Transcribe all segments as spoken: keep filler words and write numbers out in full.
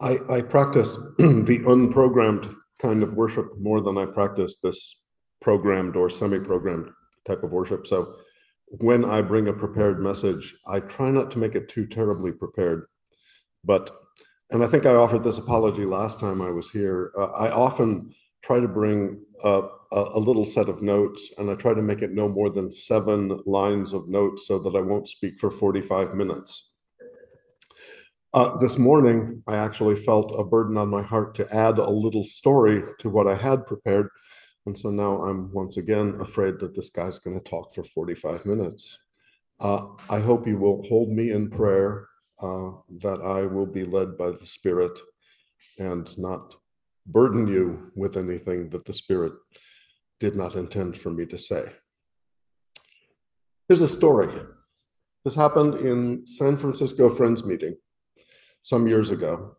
I, I practice the unprogrammed kind of worship more than I practice this programmed or semi-programmed type of worship. So when I bring a prepared message, I try not to make it too terribly prepared. But, and I think I offered this apology last time I was here. Uh, I often try to bring a, a, a little set of notes, and I try to make it no more than seven lines of notes so that I won't speak for forty-five minutes. Uh, this morning, I actually felt a burden on my heart to add a little story to what I had prepared. And so now I'm once again afraid that this guy's going to talk for forty-five minutes. Uh, I hope you will hold me in prayer, uh, that I will be led by the Spirit and not burden you with anything that the Spirit did not intend for me to say. Here's a story. This happened in San Francisco Friends Meeting some years ago.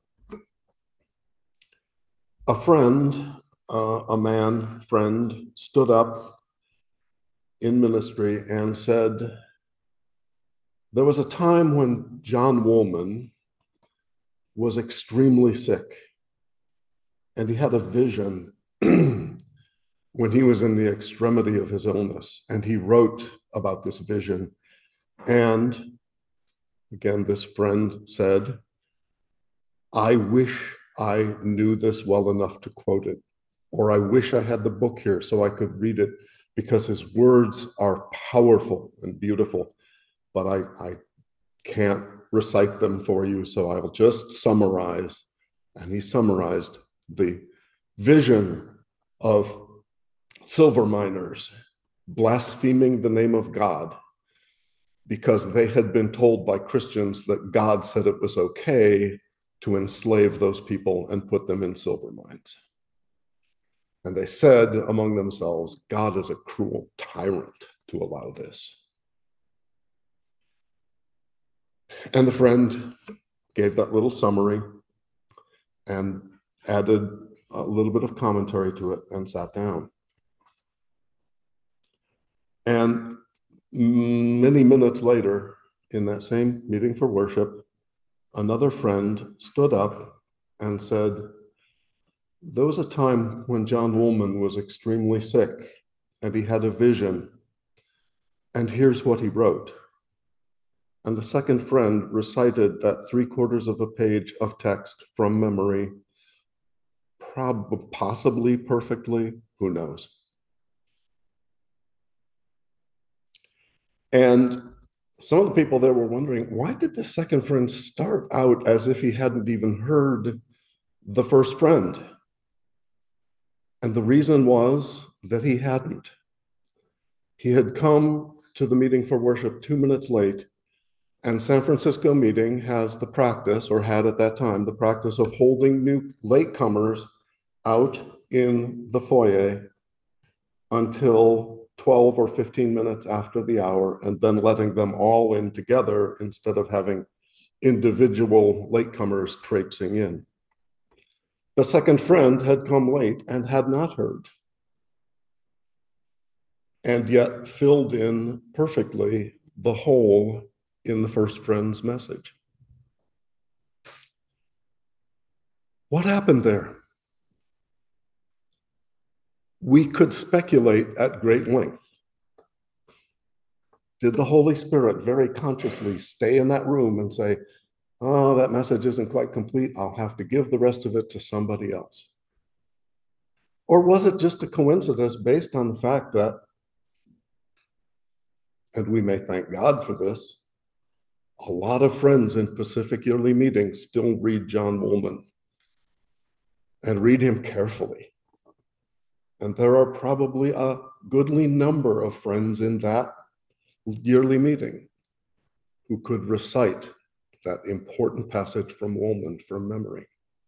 A friend, uh, a man friend, stood up in ministry and said, there was a time when John Woolman was extremely sick, and he had a vision when he was in the extremity of his illness, and he wrote about this vision. And again, this friend said, I wish I knew this well enough to quote it, or I wish I had the book here so I could read it, because his words are powerful and beautiful, but I, I can't recite them for you, so I will just summarize. And he summarized the vision of silver miners blaspheming the name of God because they had been told by Christians that God said it was okay to enslave those people and put them in silver mines. And they said among themselves, God is a cruel tyrant to allow this. And the friend gave that little summary and added a little bit of commentary to it and sat down. And many minutes later, in that same meeting for worship, another friend stood up and said, there was a time when John Woolman was extremely sick and he had a vision, and here's what he wrote. And the second friend recited that three quarters of a page of text from memory, probably, possibly perfectly, who knows? And some of the people there were wondering, why did the second friend start out as if he hadn't even heard the first friend? And the reason was that he hadn't. He had come to the meeting for worship two minutes late, and San Francisco meeting has the practice, or had at that time, the practice of holding new latecomers out in the foyer until twelve or fifteen minutes after the hour, and then letting them all in together instead of having individual latecomers traipsing in. The second friend had come late and had not heard, and yet filled in perfectly the hole in the first friend's message. What happened there? We could speculate at great length. Did the Holy Spirit very consciously stay in that room and say, oh, that message isn't quite complete, I'll have to give the rest of it to somebody else? Or was it just a coincidence based on the fact that, and we may thank God for this, a lot of friends in Pacific Yearly Meetings still read John Woolman and read him carefully. And there are probably a goodly number of friends in that yearly meeting who could recite that important passage from Woolman from memory.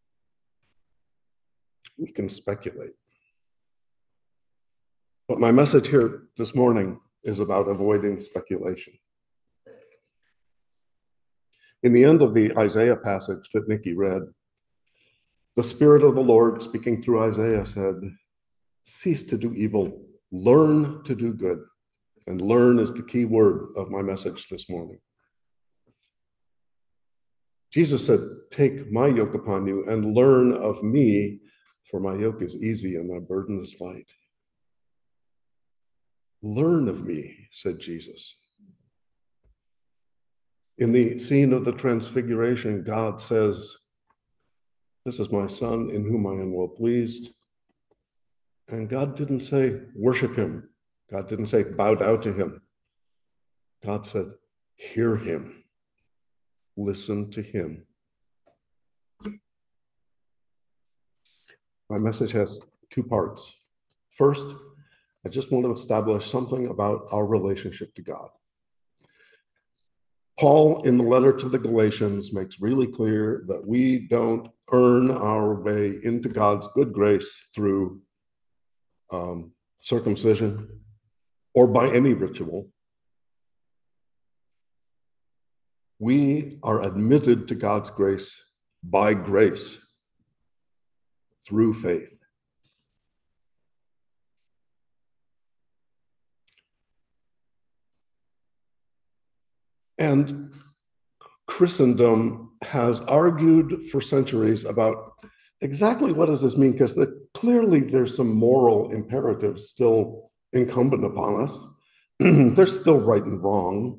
We can speculate. But my message here this morning is about avoiding speculation. In the end of the Isaiah passage that Nikki read, the Spirit of the Lord speaking through Isaiah said, cease to do evil, learn to do good. And learn is the key word of my message this morning. Jesus said, take my yoke upon you and learn of me, for my yoke is easy and my burden is light. Learn of me, said Jesus. In the scene of the Transfiguration, God says, this is my son in whom I am well pleased. And God didn't say, worship him. God didn't say, bow down to him. God said, hear him. Listen to him. My message has two parts. First, I just want to establish something about our relationship to God. Paul, in the letter to the Galatians, makes really clear that we don't earn our way into God's good grace through um, circumcision or by any ritual. We are admitted to God's grace by grace through faith. And Christendom has argued for centuries about exactly what does this mean, because the, clearly there's some moral imperatives still incumbent upon us. They're still right and wrong.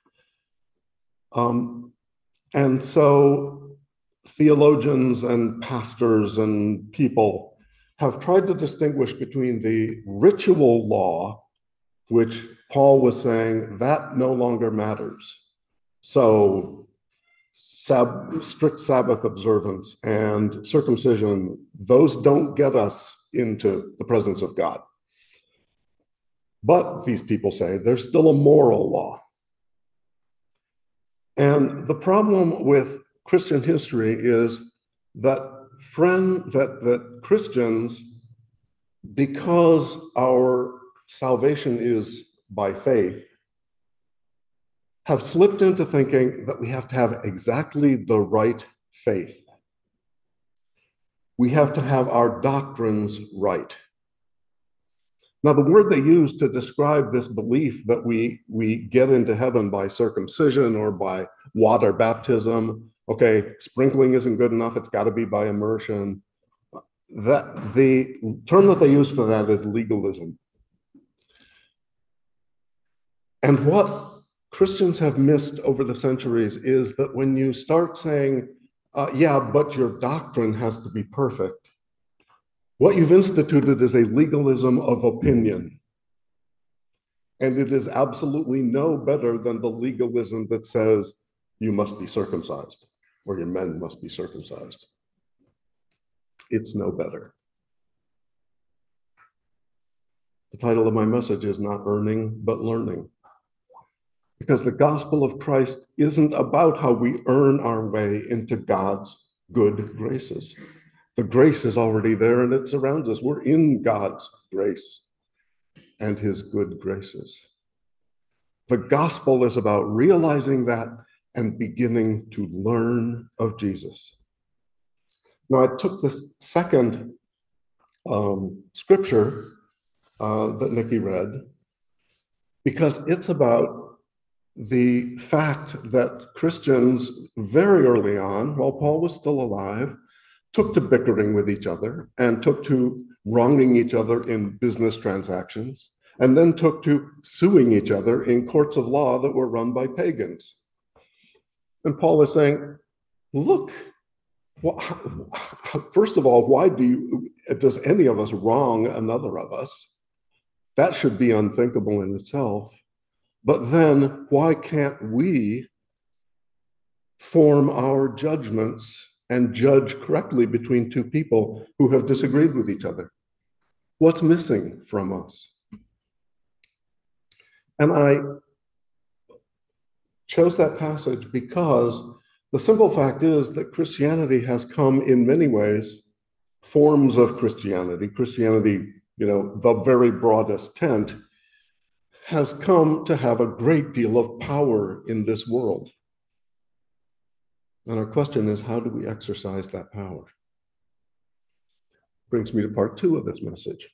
Um, and so theologians and pastors and people have tried to distinguish between the ritual law, which Paul was saying that no longer matters. So sab- strict Sabbath observance and circumcision, those don't get us into the presence of God. But these people say there's still a moral law. And the problem with Christian history is that friend that, that Christians, because our salvation is by faith, have slipped into thinking that we have to have exactly the right faith. We have to have our doctrines right. Now, the word they use to describe this belief that we, we get into heaven by circumcision or by water baptism, okay, sprinkling isn't good enough, it's got to be by immersion. That, the term that they use for that is legalism. And what Christians have missed over the centuries is that when you start saying, uh, yeah, but your doctrine has to be perfect, what you've instituted is a legalism of opinion. And it is absolutely no better than the legalism that says you must be circumcised or your men must be circumcised. It's no better. The title of my message is not earning, but learning. Because the gospel of Christ isn't about how we earn our way into God's good graces. The grace is already there and it surrounds us. We're in God's grace and his good graces. The gospel is about realizing that and beginning to learn of Jesus. Now, I took this second um, scripture uh, that Nikki read because it's about the fact that Christians very early on, while Paul was still alive, took to bickering with each other and took to wronging each other in business transactions, and then took to suing each other in courts of law that were run by pagans. And Paul is saying, look, first of all, why do you, does any of us wrong another of us? That should be unthinkable in itself. But then why can't we form our judgments and judge correctly between two people who have disagreed with each other? What's missing from us? And I chose that passage because the simple fact is that Christianity has come in many ways, forms of Christianity, Christianity, you know, the very broadest tent, has come to have a great deal of power in this world. And our question is, how do we exercise that power? Brings me to part two of this message.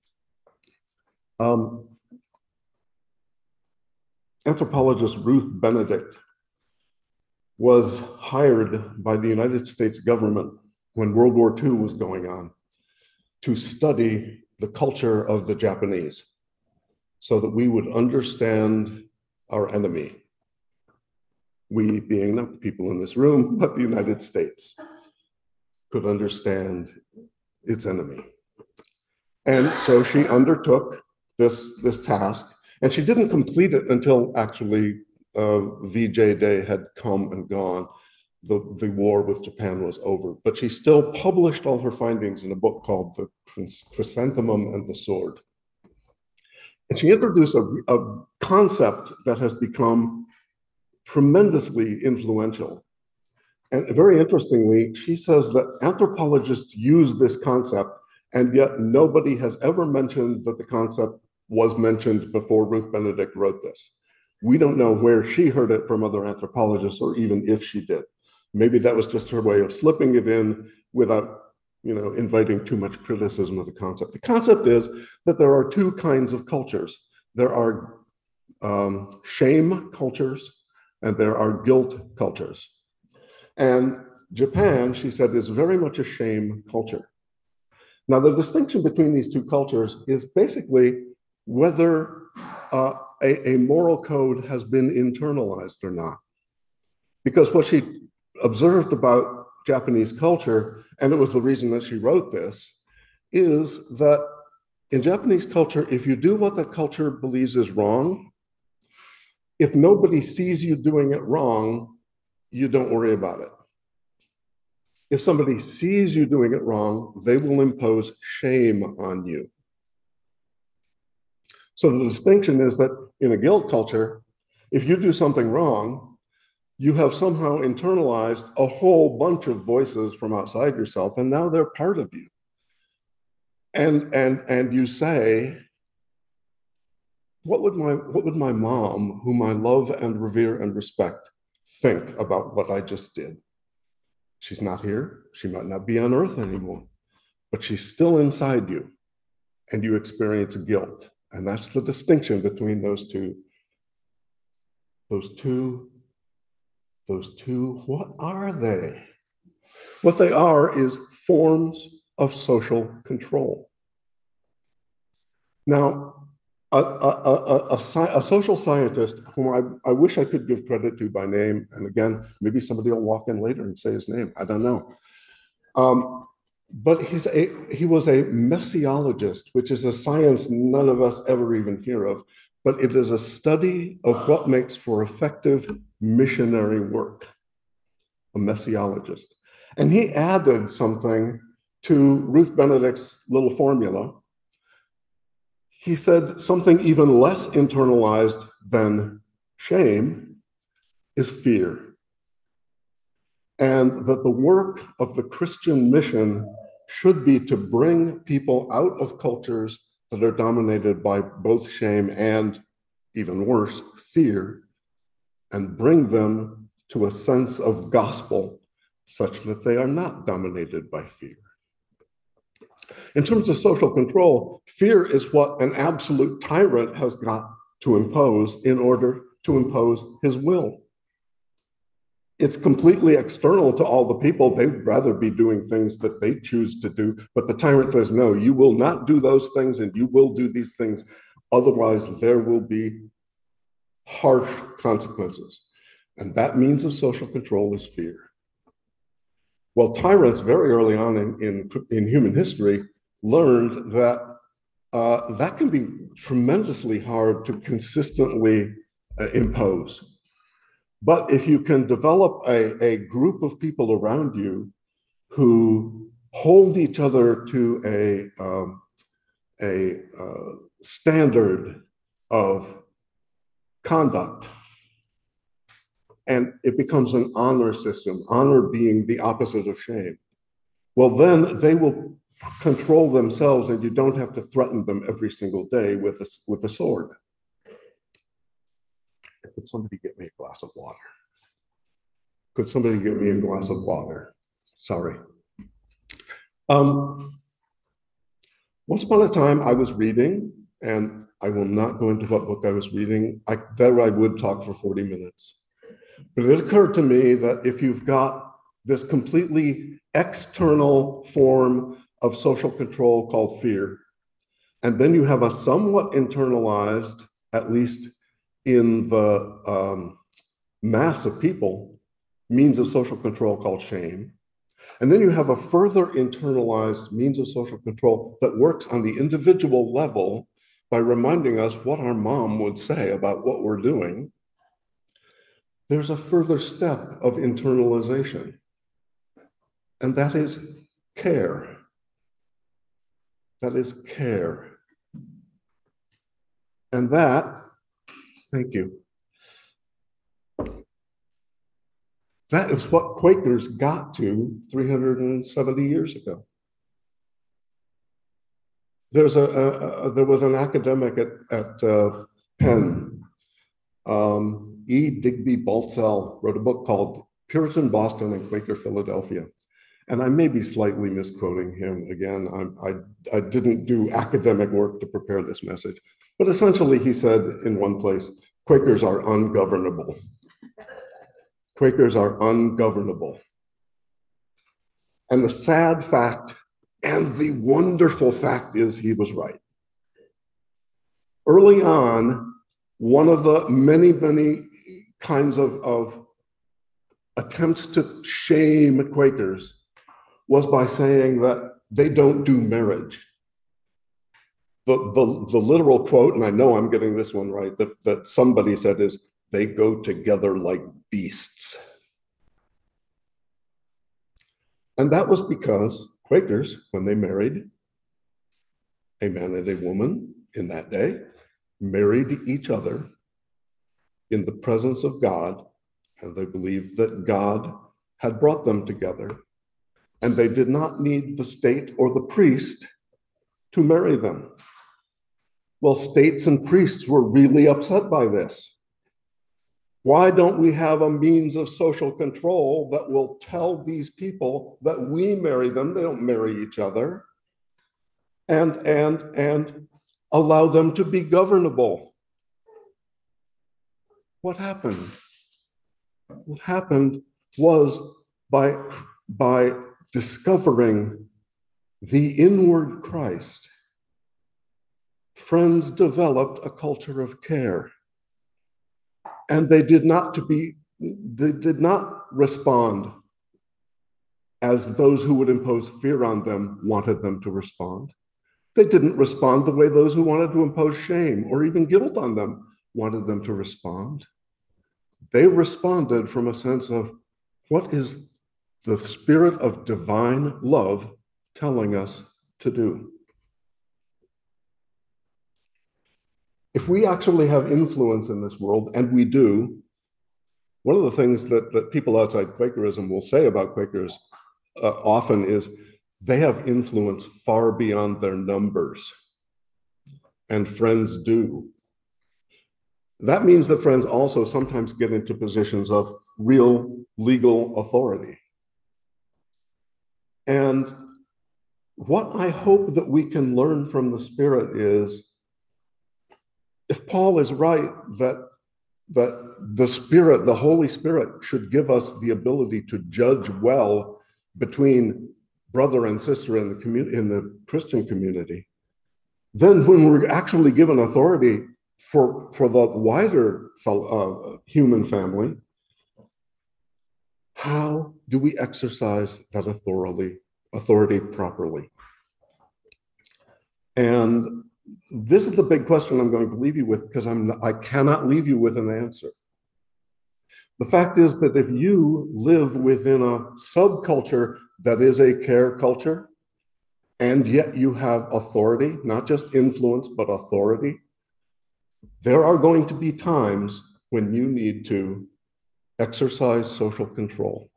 Um, anthropologist Ruth Benedict was hired by the United States government when World War Two was going on to study the culture of the Japanese so that we would understand our enemy. We, being not the people in this room, but the United States, could understand its enemy. And so she undertook this, this task, and she didn't complete it until actually uh, V J Day had come and gone. The, the war with Japan was over, but she still published all her findings in a book called The Chrysanthemum and the Sword. And she introduced a, a concept that has become tremendously influential. And very interestingly, she says that anthropologists use this concept, and yet nobody has ever mentioned that the concept was mentioned before Ruth Benedict wrote this. We don't know where she heard it from other anthropologists, or even if she did. Maybe that was just her way of slipping it in without, you know, inviting too much criticism of the concept. The concept is that there are two kinds of cultures. There are um, shame cultures, and there are guilt cultures. And Japan, she said, is very much a shame culture. Now, the distinction between these two cultures is basically whether uh, a, a moral code has been internalized or not. Because what she observed about Japanese culture, and it was the reason that she wrote this, is that in Japanese culture, if you do what that culture believes is wrong, if nobody sees you doing it wrong, you don't worry about it. If somebody sees you doing it wrong, they will impose shame on you. So the distinction is that in a guilt culture, if you do something wrong, you have somehow internalized a whole bunch of voices from outside yourself, and now they're part of you. And, and, and you say, what would my, what would my mom, whom I love and revere and respect, think about what I just did? She's not here. She might not be on earth anymore, but she's still inside you, and you experience guilt. And that's the distinction between those two. Those two, those two, what are they? What they are is forms of social control. Now, a, a, a, a, a social scientist whom I, I wish I could give credit to by name, and again, maybe somebody will walk in later and say his name, I don't know. Um, but he's a, he was a messiologist, which is a science none of us ever even hear of, but it is a study of what makes for effective missionary work, a messiologist. And he added something to Ruth Benedict's little formula. He said something even less internalized than shame is fear. And that the work of the Christian mission should be to bring people out of cultures that are dominated by both shame and, even worse, fear, and bring them to a sense of gospel such that they are not dominated by fear. In terms of social control, fear is what an absolute tyrant has got to impose in order to impose his will. It's completely external to all the people. They'd rather be doing things that they choose to do, but the tyrant says, no, you will not do those things and you will do these things. Otherwise, there will be harsh consequences. And that means of social control is fear. Well, tyrants very early on in, in, in human history learned that uh, that can be tremendously hard to consistently uh, impose. But if you can develop a, a group of people around you who hold each other to a, um, a uh, standard of conduct, and it becomes an honor system, honor being the opposite of shame, well, then they will control themselves and you don't have to threaten them every single day with a, with a sword. Could somebody get me a glass of water? Could somebody get me a glass of water? Sorry. Um, once upon a time, I was reading, and I will not go into what book I was reading. I, there I would talk for forty minutes. But it occurred to me that if you've got this completely external form of social control called fear, and then you have a somewhat internalized, at least in the um, mass of people, means of social control called shame. And then you have a further internalized means of social control that works on the individual level by reminding us what our mom would say about what we're doing. There's a further step of internalization, and that is care. That is care. And that, thank you, that is what Quakers got to three hundred seventy years ago. There's a, a, a there was an academic at, at uh, Penn, um, E. Digby Baltzell, wrote a book called Puritan Boston and Quaker Philadelphia. And I may be slightly misquoting him again. I, I, I didn't do academic work to prepare this message, but essentially he said in one place, Quakers are ungovernable. Quakers are ungovernable. And the sad fact and the wonderful fact is he was right. Early on, one of the many, many kinds of, of attempts to shame Quakers was by saying that they don't do marriage. The, the, the literal quote, and I know I'm getting this one right, that, that somebody said is, they go together like beasts. And that was because Quakers, when they married, a man and a woman in that day, married each other in the presence of God, and they believed that God had brought them together, and they did not need the state or the priest to marry them. Well, states and priests were really upset by this. Why don't we have a means of social control that will tell these people that we marry them, they don't marry each other, and, and, and allow them to be governable? What happened? What happened was by, by discovering the inward Christ, Friends developed a culture of care. And they did not to be, they did not respond as those who would impose fear on them wanted them to respond. They didn't respond the way those who wanted to impose shame or even guilt on them wanted them to respond. They responded from a sense of, what is the spirit of divine love telling us to do? If we actually have influence in this world, and we do, one of the things that, that people outside Quakerism will say about Quakers uh, often is they have influence far beyond their numbers, and Friends do. That means that Friends also sometimes get into positions of real legal authority. And what I hope that we can learn from the Spirit is, if Paul is right that, that the Spirit, the Holy Spirit, should give us the ability to judge well between brother and sister in the community, in the Christian community, then when we're actually given authority for, for the wider uh, human family, how do we exercise that authority, authority properly? And this is the big question I'm going to leave you with, because I'm, I cannot leave you with an answer. The fact is that if you live within a subculture that is a care culture, and yet you have authority, not just influence, but authority, there are going to be times when you need to exercise social control.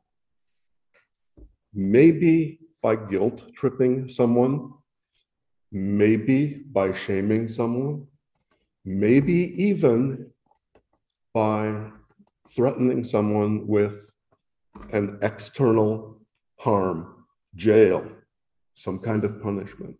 Maybe by guilt tripping someone, maybe by shaming someone, maybe even by threatening someone with an external harm, jail, some kind of punishment.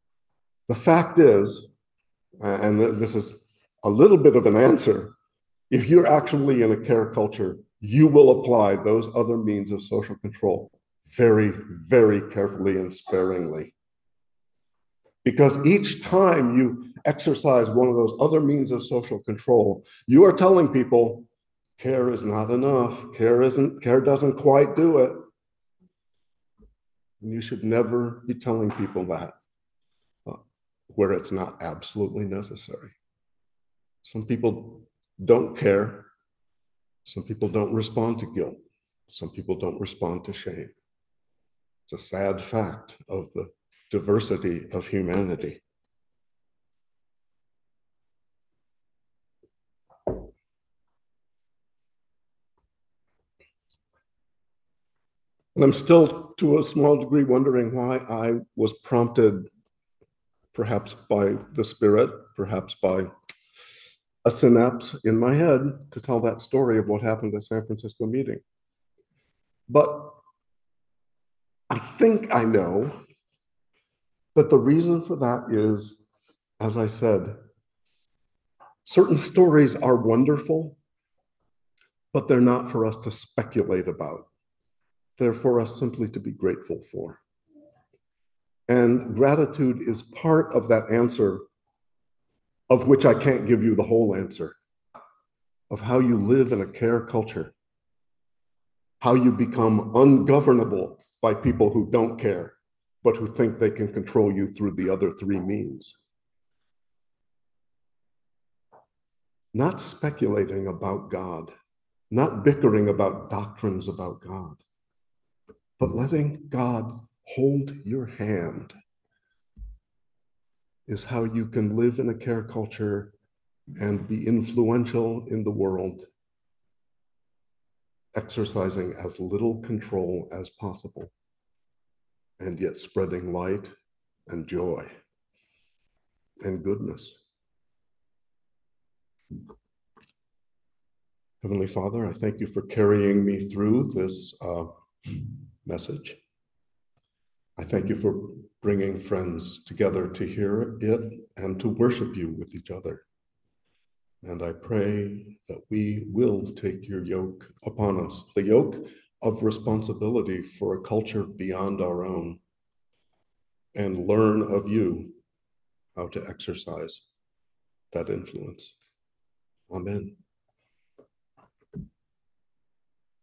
The fact is, and this is a little bit of an answer, if you're actually in a care culture, you will apply those other means of social control very, very carefully and sparingly. Because each time you exercise one of those other means of social control, you are telling people care is not enough. Care isn't, care doesn't quite do it. And you should never be telling people that uh, where it's not absolutely necessary. Some people don't care. Some people don't respond to guilt. Some people don't respond to shame. It's a sad fact of the diversity of humanity. And I'm still, to a small degree, wondering why I was prompted, perhaps by the Spirit, perhaps by a synapse in my head, to tell that story of what happened at the San Francisco meeting. But I think I know that the reason for that is, as I said, certain stories are wonderful, but they're not for us to speculate about. They're for us simply to be grateful for. And gratitude is part of that answer, of which I can't give you the whole answer, of how you live in a care culture, how you become ungovernable by people who don't care, but who think they can control you through the other three means. Not speculating about God, not bickering about doctrines about God, but letting God hold your hand is how you can live in a care culture and be influential in the world, exercising as little control as possible, and yet spreading light and joy and goodness. Heavenly Father, I thank you for carrying me through this uh, message. I thank you for bringing friends together to hear it and to worship you with each other. And I pray that we will take your yoke upon us, the yoke of responsibility for a culture beyond our own, and learn of you how to exercise that influence. Amen.